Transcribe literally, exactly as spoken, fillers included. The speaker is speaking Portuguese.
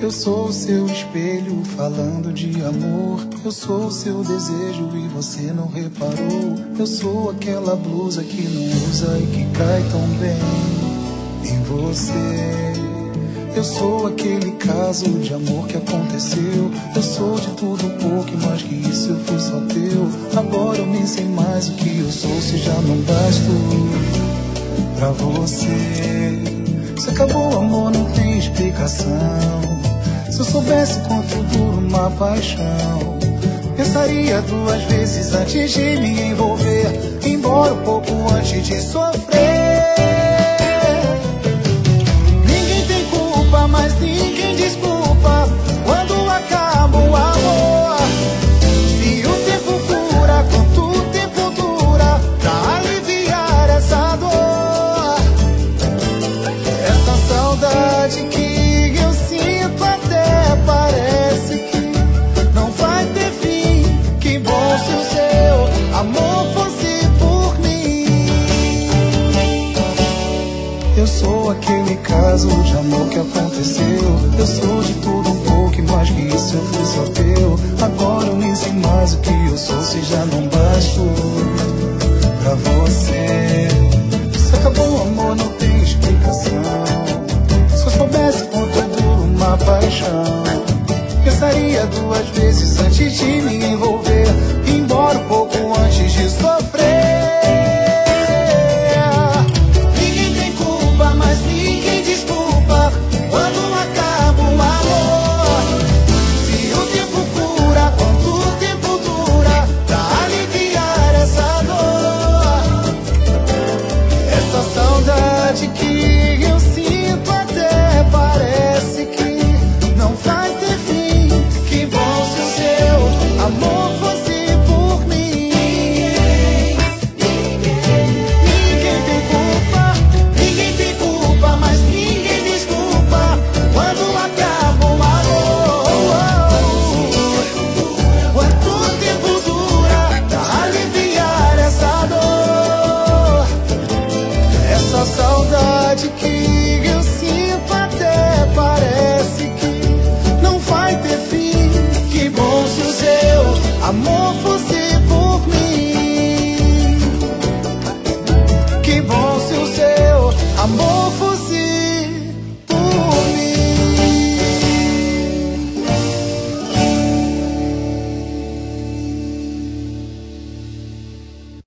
Eu sou o seu espelho falando de amor. Eu sou o seu desejo e você não reparou. Eu sou aquela blusa que não usa e que cai tão bem em você. Eu sou aquele caso de amor que aconteceu. Eu sou de tudo um pouco e mais que isso eu fui só teu. Agora eu nem sei mais o que eu sou, se já não basto pra você. Se acabou o amor não tem explicação. Se eu soubesse quanto dura uma paixão, pensaria duas vezes antes de me envolver, embora um pouco antes de sofrer. Ninguém tem culpa, mas ninguém desculpa quando acaba o amor. Se o tempo cura, quanto o tempo dura pra aliviar essa dor, essa saudade que eu sinto até parece que não vai ter fim. Que bom se o seu amor fosse por mim. Eu sou aquele caso de amor que aconteceu. Eu sou de tudo um pouco e mais que isso eu fui só teu. Agora eu nem sei mais o que eu sou, se já não